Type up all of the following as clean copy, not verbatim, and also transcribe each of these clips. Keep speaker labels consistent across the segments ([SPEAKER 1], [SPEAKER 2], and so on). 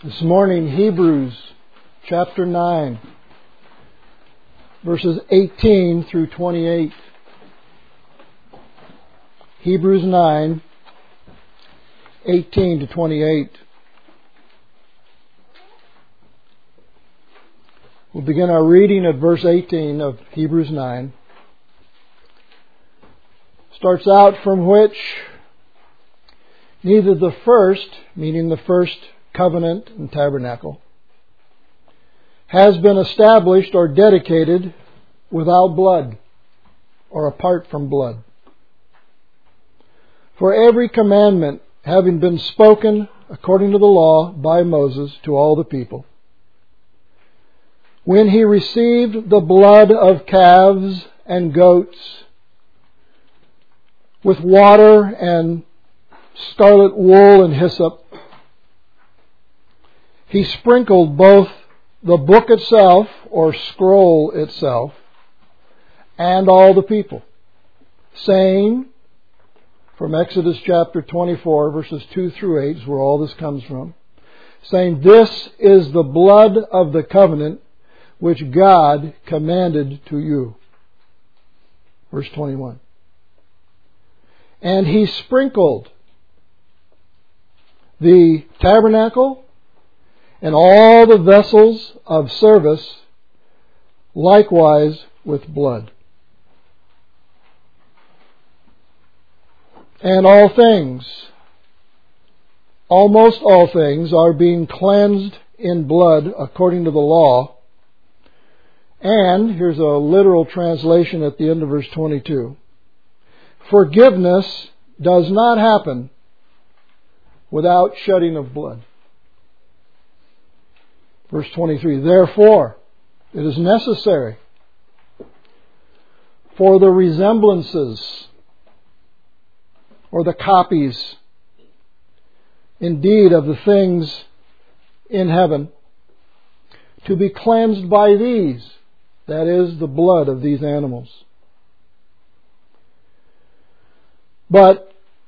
[SPEAKER 1] This morning, Hebrews chapter 9, verses 18 through 28. Hebrews 9, 18 to 28. We'll begin our reading at verse 18 of Hebrews 9. Starts out from which neither the first, meaning the first covenant and tabernacle, has been established or dedicated without blood or apart from blood. For every commandment having been spoken according to the law by Moses to all the people, when he received the blood of calves and goats with water and scarlet wool and hyssop, he sprinkled both the book itself, or scroll itself, and all the people, saying, from Exodus chapter 24, verses 2 through 8 is where all this comes from, saying, "This is the blood of the covenant which God commanded to you." Verse 21. And he sprinkled the tabernacle and all the vessels of service likewise with blood. And all things, almost all things, are being cleansed in blood according to the law. And, here's a literal translation at the end of verse 22, forgiveness does not happen without shedding of blood. Verse 23, therefore, it is necessary for the resemblances, or the copies, indeed, of the things in heaven, to be cleansed by these, that is, the blood of these animals. But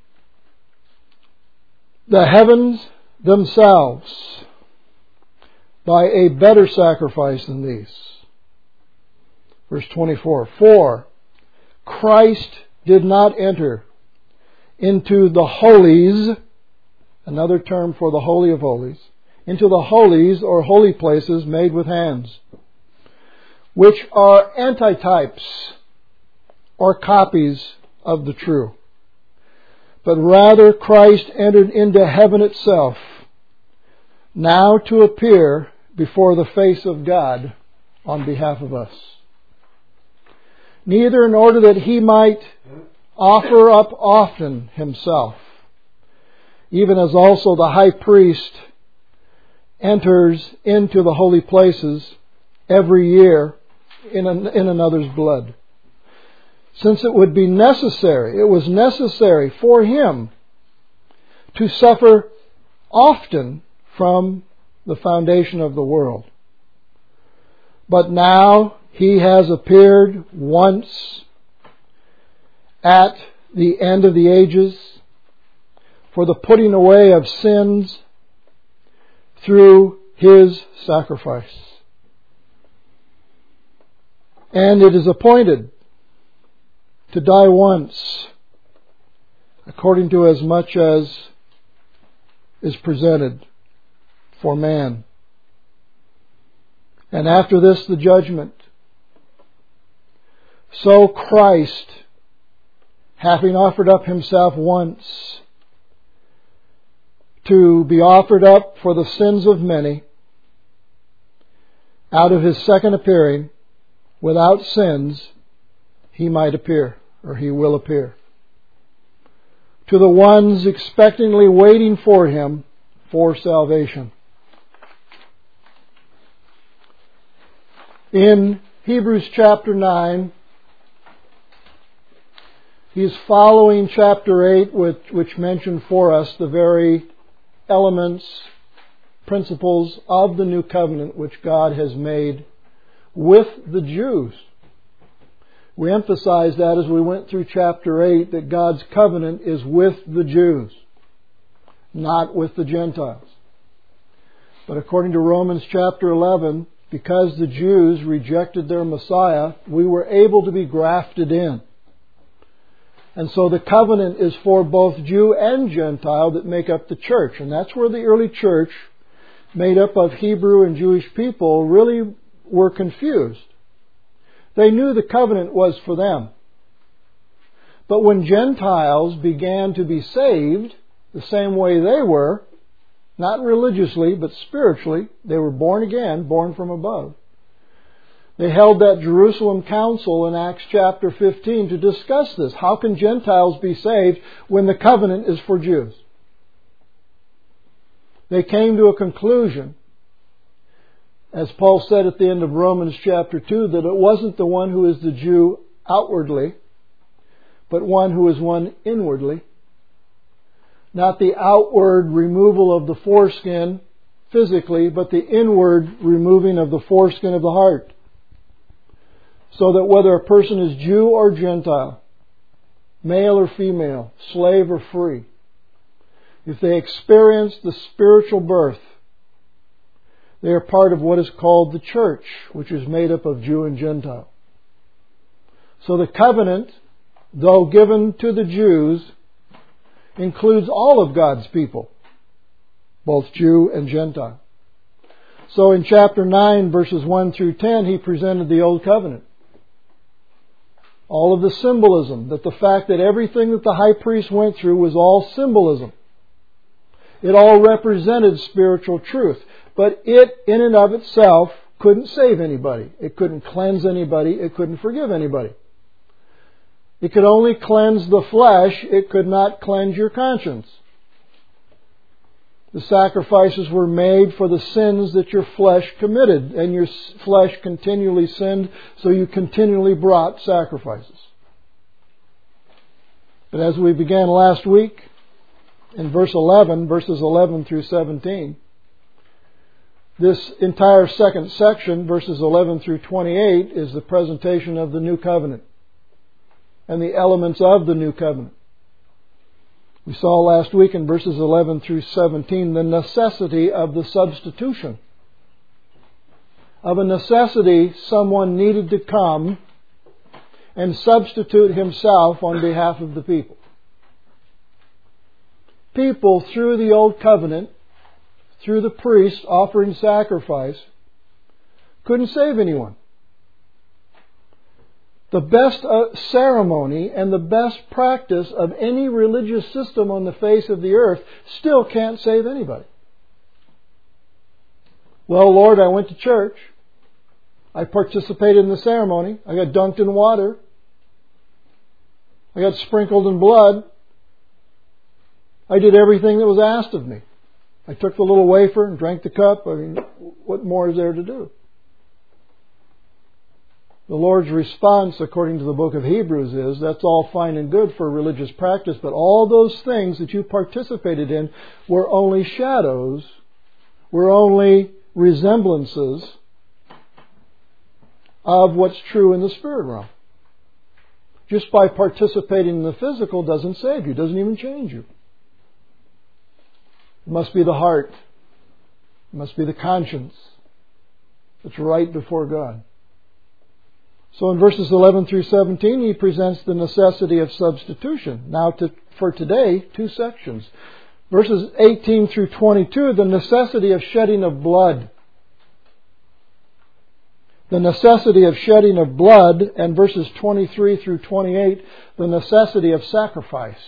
[SPEAKER 1] the heavens themselves, by a better sacrifice than these. Verse 24, for Christ did not enter into the holies, another term for the Holy of Holies, into the holies or holy places made with hands, which are antitypes or copies of the true. But rather Christ entered into heaven itself, now to appear before the face of God on behalf of us. Neither in order that he might offer up often himself, even as also the high priest enters into the holy places every year in another's blood. Since it was necessary for him to suffer often from the foundation of the world. But now he has appeared once at the end of the ages for the putting away of sins through his sacrifice. And it is appointed to die once, according to as much as is presented for man. And after this, the judgment. So Christ, having offered up himself once to be offered up for the sins of many, out of his second appearing, without sins, he might appear, or he will appear, to the ones expectantly waiting for him for salvation. In Hebrews chapter 9, he is following chapter 8, which mentioned for us the very elements, principles of the new covenant which God has made with the Jews. We emphasized that as we went through chapter 8, that God's covenant is with the Jews, not with the Gentiles. But according to Romans chapter 11, because the Jews rejected their Messiah, we were able to be grafted in. And so the covenant is for both Jew and Gentile that make up the church. And that's where the early church, made up of Hebrew and Jewish people, really were confused. They knew the covenant was for them. But when Gentiles began to be saved, the same way they were, not religiously, but spiritually, they were born again, born from above. They held that Jerusalem Council in Acts chapter 15 to discuss this. How can Gentiles be saved when the covenant is for Jews? They came to a conclusion, as Paul said at the end of Romans chapter 2, that it wasn't the one who is the Jew outwardly, but one who is one inwardly. Not the outward removal of the foreskin physically, but the inward removing of the foreskin of the heart. So that whether a person is Jew or Gentile, male or female, slave or free, if they experience the spiritual birth, they are part of what is called the church, which is made up of Jew and Gentile. So the covenant, though given to the Jews, includes all of God's people, both Jew and Gentile. So in chapter 9, verses 1 through 10, he presented the Old Covenant. All of the symbolism, that the fact that everything that the high priest went through was all symbolism. It all represented spiritual truth. But it, in and of itself, couldn't save anybody. It couldn't cleanse anybody. It couldn't forgive anybody. It could only cleanse the flesh. It could not cleanse your conscience. The sacrifices were made for the sins that your flesh committed, and your flesh continually sinned, so you continually brought sacrifices. But as we began last week, in verses 11 through 17, this entire second section, verses 11 through 28, is the presentation of the New Covenant and the elements of the New Covenant. We saw last week in verses 11 through 17 the necessity of the substitution. Of a necessity, someone needed to come and substitute himself on behalf of the people. People, through the Old Covenant, through the priest offering sacrifice, couldn't save anyone. The best ceremony and the best practice of any religious system on the face of the earth still can't save anybody. Well, Lord, I went to church. I participated in the ceremony. I got dunked in water. I got sprinkled in blood. I did everything that was asked of me. I took the little wafer and drank the cup. I mean, what more is there to do? The Lord's response, according to the book of Hebrews, is that's all fine and good for religious practice, but all those things that you participated in were only shadows, were only resemblances of what's true in the spirit realm. Just by participating in the physical doesn't save you, doesn't even change you. It must be the heart. It must be the conscience that's right before God. So in verses 11 through 17, he presents the necessity of substitution. Now for today, two sections. Verses 18 through 22, the necessity of shedding of blood. The necessity of shedding of blood, and verses 23 through 28, the necessity of sacrifice.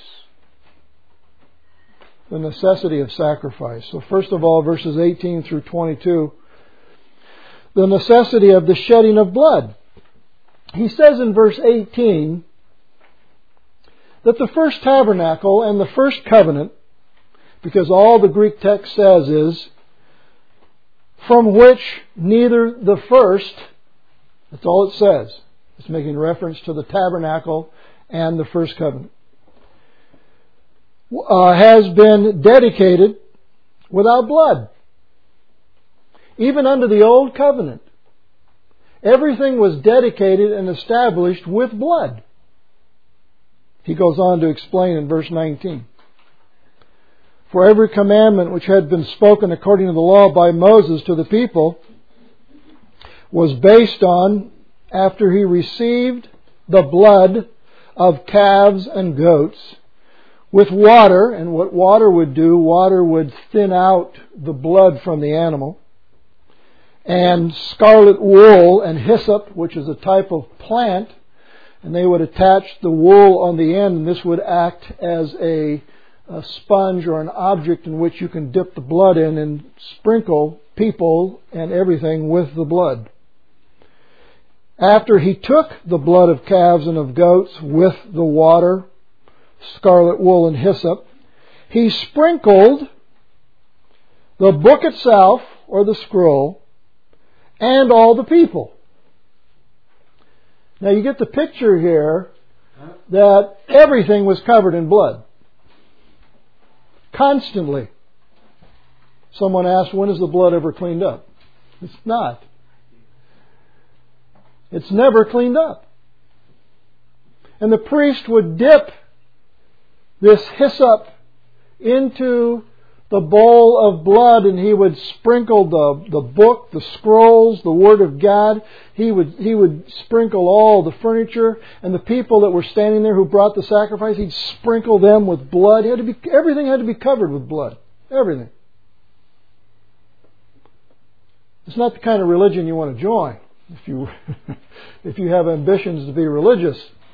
[SPEAKER 1] The necessity of sacrifice. So first of all, verses 18 through 22, the necessity of the shedding of blood. He says in verse 18 that the first tabernacle and the first covenant, because all the Greek text says is, from which neither the first, that's all it says. It's making reference to the tabernacle and the first covenant, has been dedicated without blood. Even under the old covenant, everything was dedicated and established with blood. He goes on to explain in verse 19. For every commandment which had been spoken according to the law by Moses to the people was based on, after he received the blood of calves and goats, with water, and what water would do, water would thin out the blood from the animal, and scarlet wool and hyssop, which is a type of plant, and they would attach the wool on the end, and this would act as a sponge or an object in which you can dip the blood in and sprinkle people and everything with the blood. After he took the blood of calves and of goats with the water, scarlet wool and hyssop, he sprinkled the book itself, or the scroll, and all the people. Now you get the picture here that everything was covered in blood. Constantly. Someone asked, when is the blood ever cleaned up? It's not. It's never cleaned up. And the priest would dip this hyssop into the bowl of blood, and he would sprinkle the book, the scrolls, the Word of God. He would sprinkle all the furniture, and the people that were standing there who brought the sacrifice, he'd sprinkle them with blood. Everything had to be covered with blood. Everything. It's not the kind of religion you want to join if you have ambitions to be religious.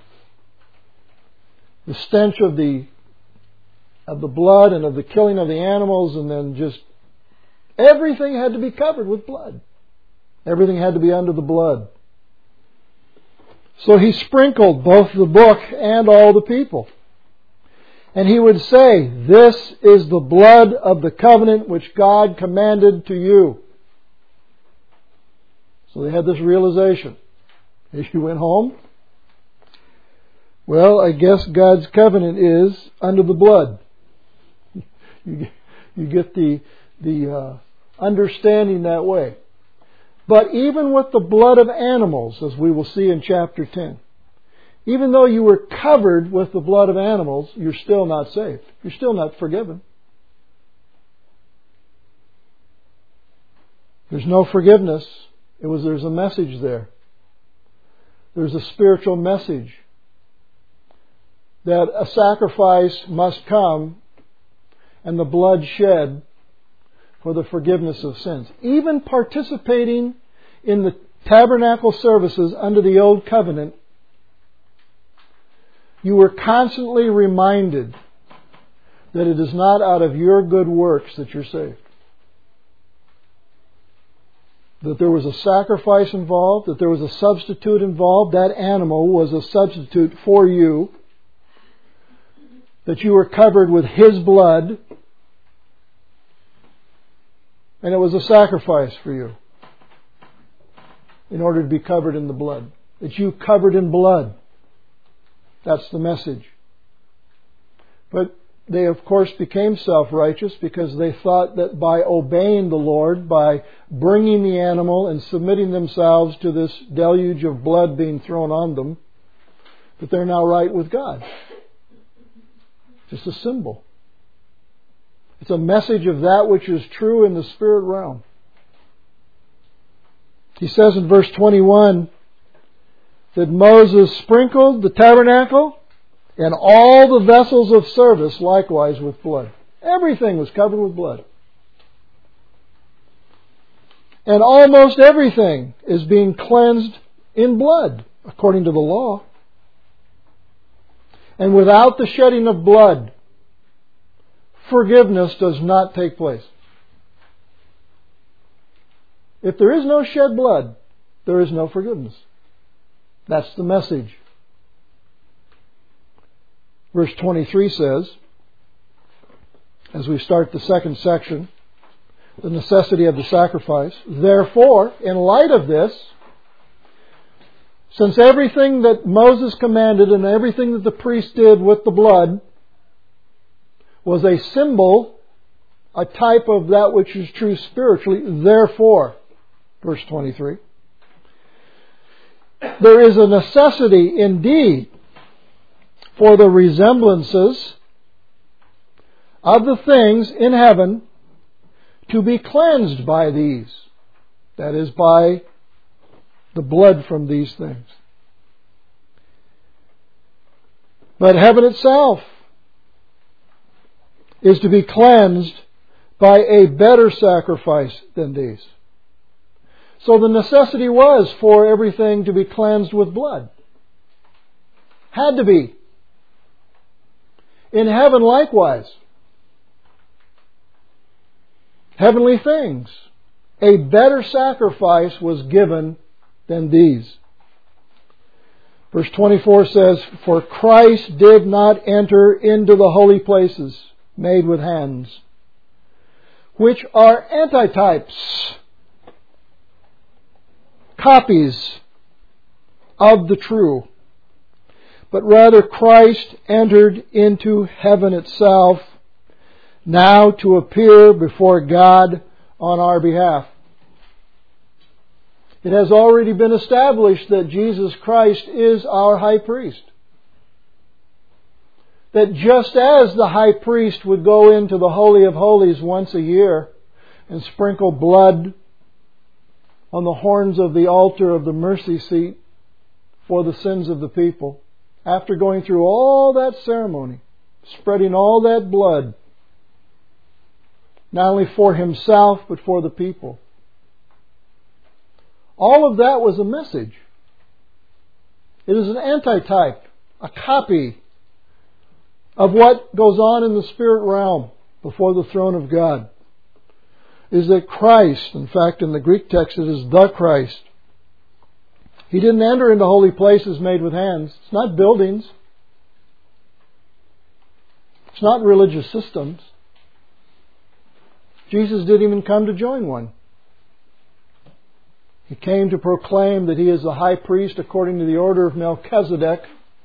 [SPEAKER 1] The stench of the blood and of the killing of the animals, and then just everything had to be covered with blood. Everything had to be under the blood. So he sprinkled both the book and all the people. And he would say, "This is the blood of the covenant which God commanded to you." So they had this realization. As you went home, well, I guess God's covenant is under the blood. You get the understanding that way. But even with the blood of animals, as we will see in chapter 10, even though you were covered with the blood of animals, you're still not saved. You're still not forgiven. There's no forgiveness. There's a message there. There's a spiritual message that a sacrifice must come and the blood shed for the forgiveness of sins. Even participating in the tabernacle services under the Old Covenant, you were constantly reminded that it is not out of your good works that you're saved. That there was a sacrifice involved, that there was a substitute involved. That animal was a substitute for you. That you were covered with His blood. And it was a sacrifice for you in order to be covered in the blood. That you covered in blood. That's the message. But they, of course, became self-righteous because they thought that by obeying the Lord, by bringing the animal and submitting themselves to this deluge of blood being thrown on them, that they're now right with God. Just a symbol. It's a message of that which is true in the spirit realm. He says in verse 21 that Moses sprinkled the tabernacle and all the vessels of service likewise with blood. Everything was covered with blood. And almost everything is being cleansed in blood, according to the law. And without the shedding of blood, forgiveness does not take place. If there is no shed blood, there is no forgiveness. That's the message. Verse 23 says, as we start the second section, the necessity of the sacrifice. Therefore, in light of this, since everything that Moses commanded and everything that the priest did with the blood was a symbol, a type of that which is true spiritually, therefore, verse 23, there is a necessity indeed for the resemblances of the things in heaven to be cleansed by these. That is, by the blood from these things. But heaven itself is to be cleansed by a better sacrifice than these. So the necessity was for everything to be cleansed with blood. Had to be. In heaven likewise. Heavenly things. A better sacrifice was given than these. Verse 24 says, "For Christ did not enter into the holy places made with hands, which are antitypes, copies of the true. But rather Christ entered into heaven itself, now to appear before God on our behalf." It has already been established that Jesus Christ is our high priest. That just as the high priest would go into the Holy of Holies once a year and sprinkle blood on the horns of the altar of the mercy seat for the sins of the people, after going through all that ceremony, spreading all that blood, not only for himself but for the people. All of that was a message. It is an antitype, a copy of what goes on in the spirit realm before the throne of God. Is that Christ, in fact in the Greek text it is the Christ. He didn't enter into holy places made with hands. It's not buildings. It's not religious systems. Jesus didn't even come to join one. He came to proclaim that He is the high priest according to the order of Melchizedek.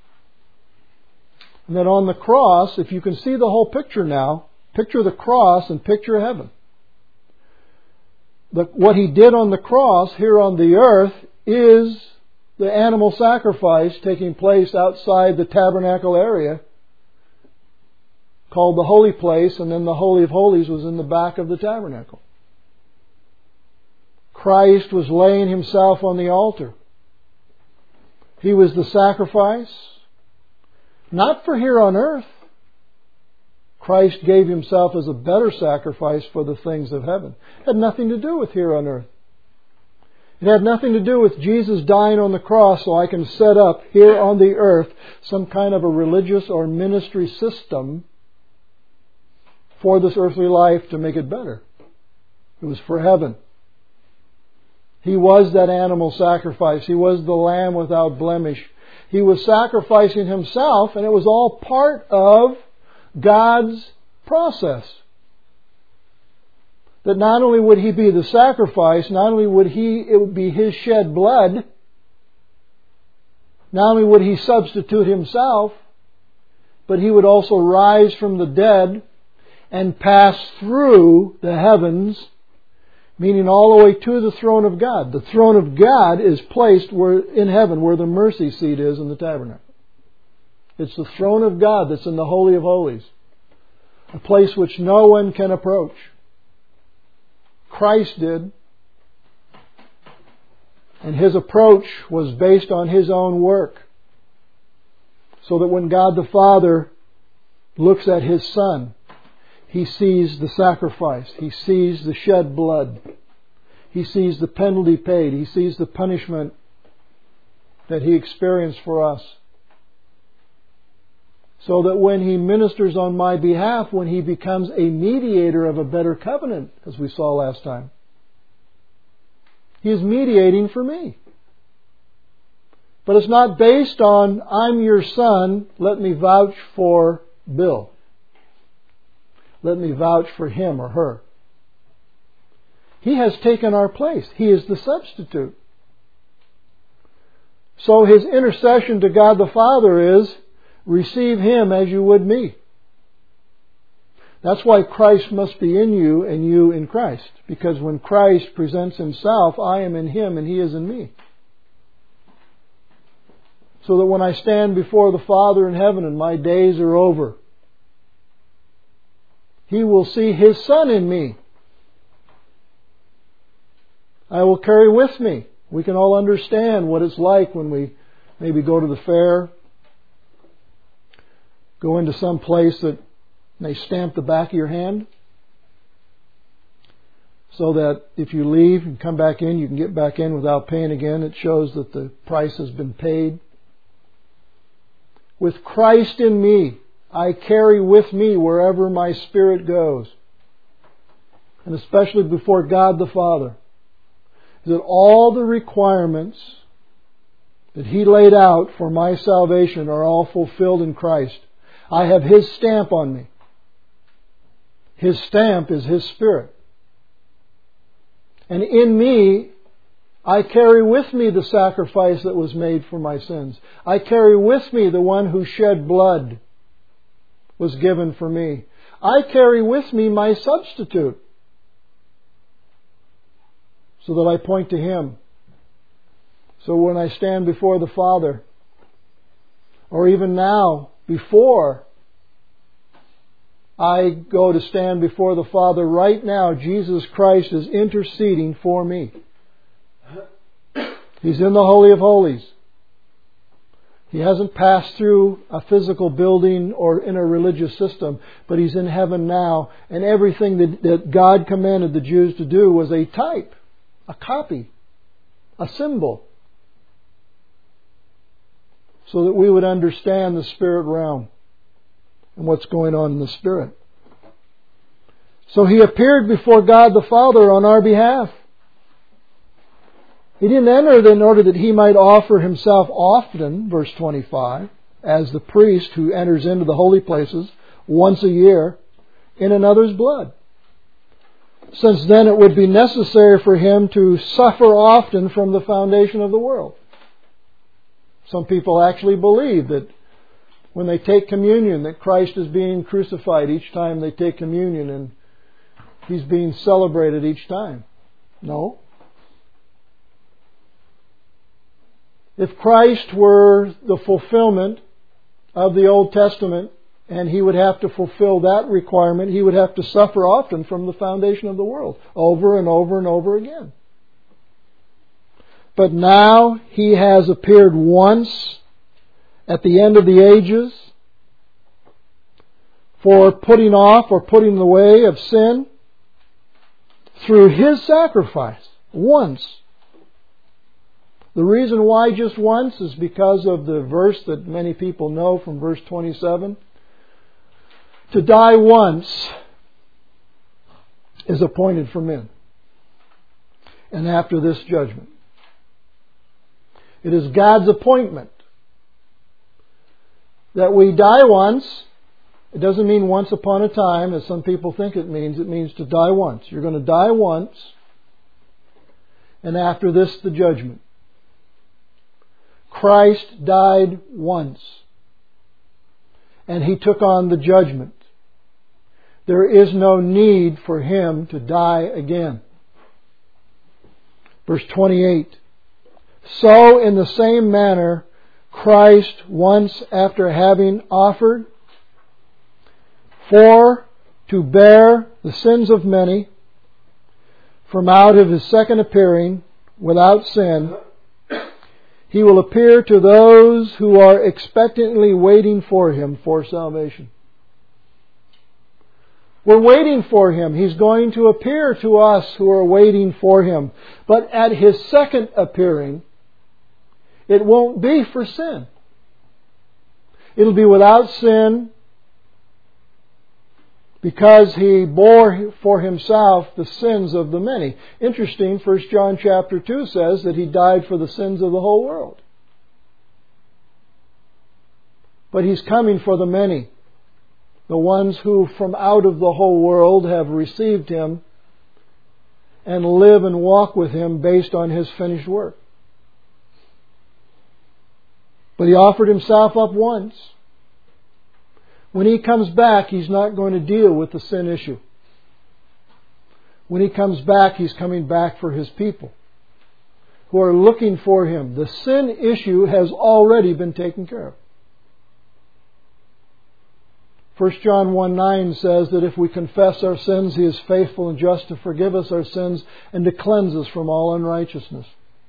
[SPEAKER 1] And that on the cross, if you can see the whole picture now, picture the cross and picture heaven. What He did on the cross here on the earth is the animal sacrifice taking place outside the tabernacle area, called the holy place, and then the Holy of Holies was in the back of the tabernacle. Christ was laying Himself on the altar. He was the sacrifice, not for here on earth. Christ gave Himself as a better sacrifice for the things of heaven. It had nothing to do with here on earth. It had nothing to do with Jesus dying on the cross so I can set up here on the earth some kind of a religious or ministry system for this earthly life to make it better. It was for heaven. He was that animal sacrifice. He was the lamb without blemish. He was sacrificing Himself, and it was all part of God's process. That not only would He be the sacrifice, not only would it would be His shed blood, not only would He substitute Himself, but He would also rise from the dead and pass through the heavens, meaning all the way to the throne of God. The throne of God is placed in heaven where the mercy seat is in the tabernacle. It's the throne of God that's in the Holy of Holies, a place which no one can approach. Christ did. And His approach was based on His own work. So that when God the Father looks at His Son, He sees the sacrifice. He sees the shed blood. He sees the penalty paid. He sees the punishment that He experienced for us. So that when He ministers on my behalf, when He becomes a mediator of a better covenant, as we saw last time, He is mediating for me. But it's not based on, I'm your son, let me vouch for Bill. Let me vouch for him or her. He has taken our place. He is the substitute. So His intercession to God the Father is, receive Him as you would me. That's why Christ must be in you and you in Christ. Because when Christ presents Himself, I am in Him and He is in me. So that when I stand before the Father in heaven and my days are over, He will see His Son in me. I will carry with me. We can all understand what it's like when we maybe go to the fair, go into some place that they stamp the back of your hand, so that if you leave and come back in, you can get back in without paying again. It shows that the price has been paid. With Christ in me, I carry with me wherever my spirit goes. And especially before God the Father. That all the requirements that He laid out for my salvation are all fulfilled in Christ. I have His stamp on me. His stamp is His Spirit. And in me, I carry with me the sacrifice that was made for my sins. I carry with me the one who shed blood was given for me. I carry with me my substitute, so that I point to Him. So when I stand before the Father, or even now, before I go to stand before the Father, right now, Jesus Christ is interceding for me. He's in the Holy of Holies. He hasn't passed through a physical building or in a religious system, but He's in heaven now, and everything that God commanded the Jews to do was a type, a copy, a symbol, so that we would understand the spirit realm and what's going on in the Spirit. So He appeared before God the Father on our behalf. He didn't enter in order that He might offer Himself often, verse 25, as the priest who enters into the holy places once a year in another's blood. Since then it would be necessary for Him to suffer often from the foundation of the world. Some people actually believe that when they take communion, that Christ is being crucified each time they take communion and He's being celebrated each time. No. If Christ were the fulfillment of the Old Testament, and He would have to fulfill that requirement, He would have to suffer often from the foundation of the world, over and over and over again. But now He has appeared once at the end of the ages for putting off or putting in the way of sin through His sacrifice. Once. The reason why just once is because of the verse that many people know from verse 27. To die once is appointed for men. And after this judgment. It is God's appointment that we die once. It doesn't mean once upon a time, as some people think it means. It means to die once. You're going to die once, and after this, the judgment. Christ died once, and He took on the judgment. There is no need for Him to die again. Verse 28. So in the same manner, Christ, once after having offered to bear the sins of many, from out of His second appearing without sin, He will appear to those who are expectantly waiting for Him for salvation. We're waiting for Him. He's going to appear to us who are waiting for Him. But at His second appearing, it won't be for sin. It'll be without sin, because He bore for Himself the sins of the many. Interesting, 1 John chapter 2 says that He died for the sins of the whole world. But He's coming for the many. The ones who from out of the whole world have received Him and live and walk with Him based on His finished work. But He offered Himself up once. When He comes back, He's not going to deal with the sin issue. When He comes back, He's coming back for His people who are looking for Him. The sin issue has already been taken care of. 1 John 1:9 says that if we confess our sins, He is faithful and just to forgive us our sins and to cleanse us from all unrighteousness.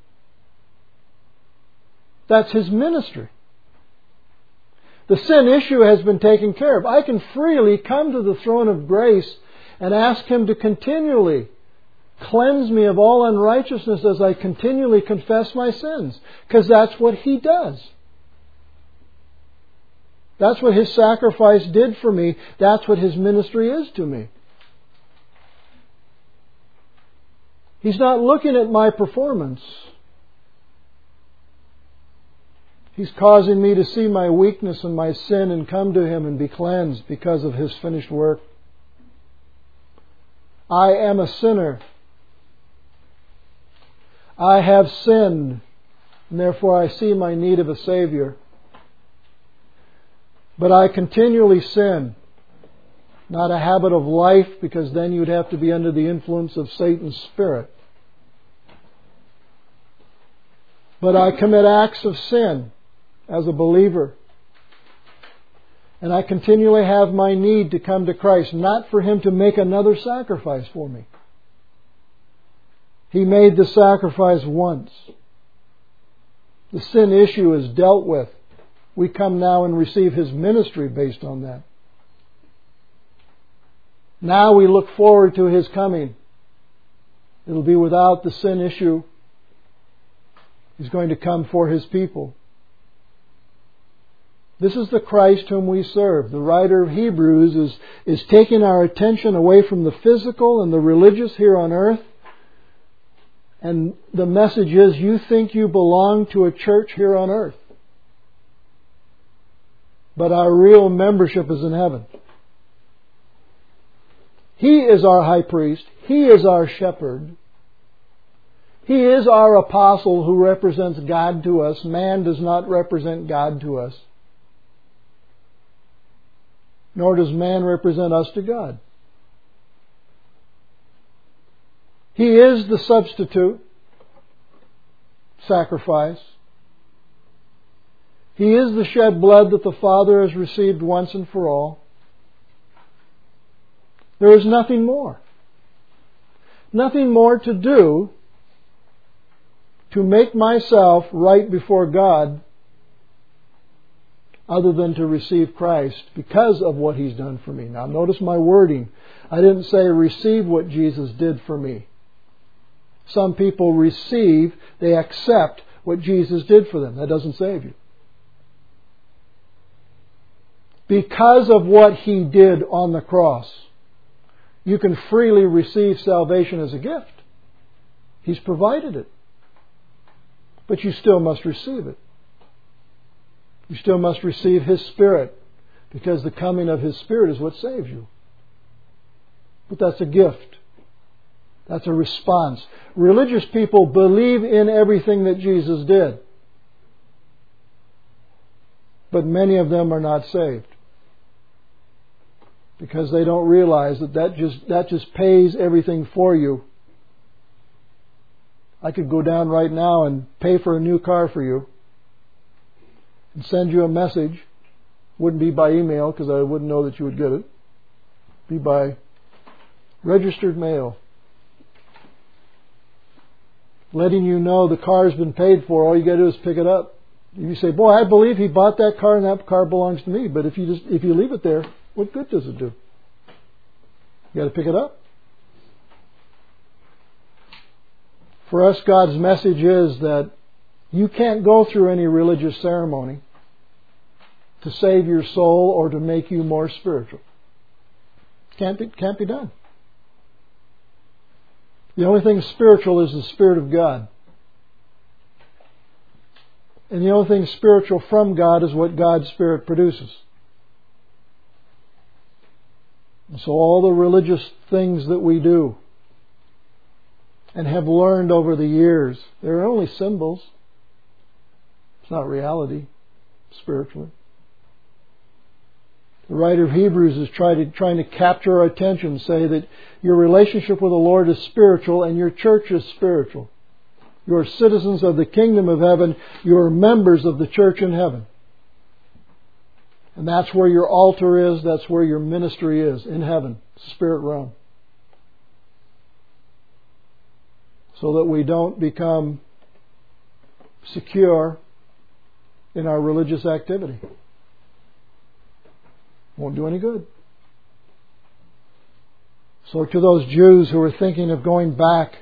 [SPEAKER 1] That's His ministry. The sin issue has been taken care of. I can freely come to the throne of grace and ask Him to continually cleanse me of all unrighteousness as I continually confess my sins. Because that's what He does. That's what His sacrifice did for me. That's what His ministry is to me. He's not looking at my performance. He's causing me to see my weakness and my sin and come to Him and be cleansed because of His finished work. I am a sinner. I have sinned, and therefore I see my need of a Savior. But I continually sin. Not a habit of life, because then you'd have to be under the influence of Satan's spirit. But I commit acts of sin as a believer. And I continually have my need to come to Christ, not for Him to make another sacrifice for me. He made the sacrifice once. The sin issue is dealt with. We come now and receive His ministry based on that. Now we look forward to His coming. It'll be without the sin issue. He's going to come for His people. This is the Christ whom we serve. The writer of Hebrews is taking our attention away from the physical and the religious here on earth. And the message is, you think you belong to a church here on earth. But our real membership is in heaven. He is our high priest. He is our shepherd. He is our apostle who represents God to us. Man does not represent God to us. Nor does man represent us to God. He is the substitute sacrifice. He is the shed blood that the Father has received once and for all. There is nothing more. Nothing more to do to make myself right before God other than to receive Christ because of what He's done for me. Now notice my wording. I didn't say receive what Jesus did for me. Some people receive, they accept what Jesus did for them. That doesn't save you. Because of what He did on the cross, you can freely receive salvation as a gift. He's provided it. But you still must receive it. You still must receive His Spirit, because the coming of His Spirit is what saves you. But that's a gift. That's a response. Religious people believe in everything that Jesus did. But many of them are not saved. Because they don't realize that just pays everything for you. I could go down right now and pay for a new car for you and send you a message. Wouldn't be by email because I wouldn't know that you would get it. Be by registered mail. Letting you know the car's been paid for. All you got to do is pick it up. You say, boy, I believe he bought that car and that car belongs to me. But if you leave it there, what good does it do? You got to pick it up. For us, God's message is that you can't go through any religious ceremony to save your soul or to make you more spiritual. Can't be done. The only thing spiritual is the Spirit of God. And the only thing spiritual from God is what God's Spirit produces. And so all the religious things that we do and have learned over the years, they're only symbols. It's not reality spiritually. The writer of Hebrews is trying to capture our attention, say that your relationship with the Lord is spiritual and your church is spiritual. You are citizens of the kingdom of heaven. You are members of the church in heaven. And that's where your altar is, that's where your ministry is, in heaven, spirit realm. So that we don't become secure in our religious activity. Won't do any good. So to those Jews who are thinking of going back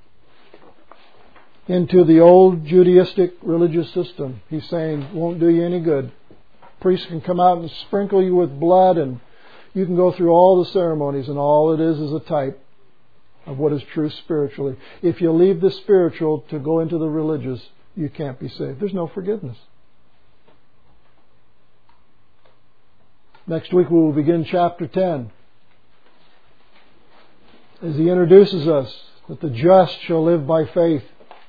[SPEAKER 1] into the old Judaistic religious system, He's saying, won't do you any good. Priests can come out and sprinkle you with blood, and you can go through all the ceremonies, and all it is a type of what is true spiritually. If you leave the spiritual to go into the religious, you can't be saved. There's no forgiveness. Next week we will begin chapter 10. As he introduces us that the just shall live by faith.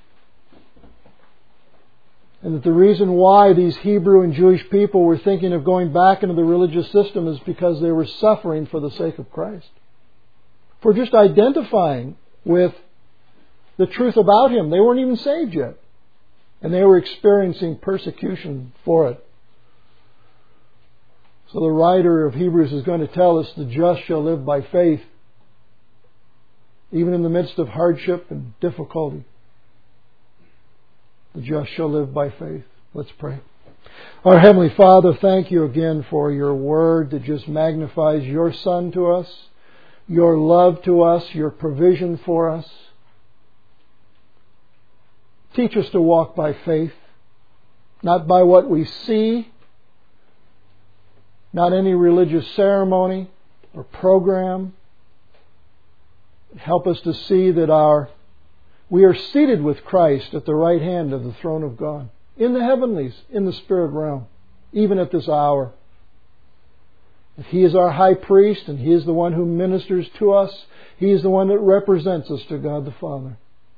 [SPEAKER 1] And that the reason why these Hebrew and Jewish people were thinking of going back into the religious system is because they were suffering for the sake of Christ. For just identifying with the truth about Him. They weren't even saved yet. And they were experiencing persecution for it. So the writer of Hebrews is going to tell us the just shall live by faith, even in the midst of hardship and difficulty. The just shall live by faith. Let's pray. Our Heavenly Father, thank you again for your word that just magnifies your Son to us, your love to us, your provision for us. Teach us to walk by faith, not by what we see, not any religious ceremony or program. Help us to see that we are seated with Christ at the right hand of the throne of God, in the heavenlies, in the spirit realm, even at this hour. That He is our high priest, and He is the one who ministers to us. He is the one that represents us to God the Father.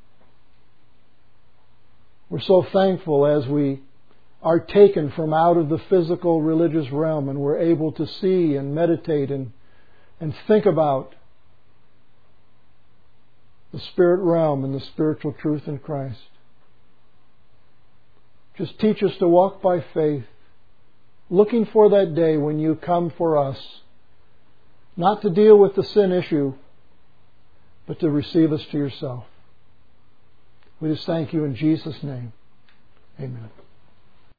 [SPEAKER 1] We're so thankful as we are taken from out of the physical religious realm, and we're able to see and meditate and think about the spirit realm and the spiritual truth in Christ. Just teach us to walk by faith, looking for that day when you come for us, not to deal with the sin issue, but to receive us to yourself. We just thank you in Jesus' name. Amen.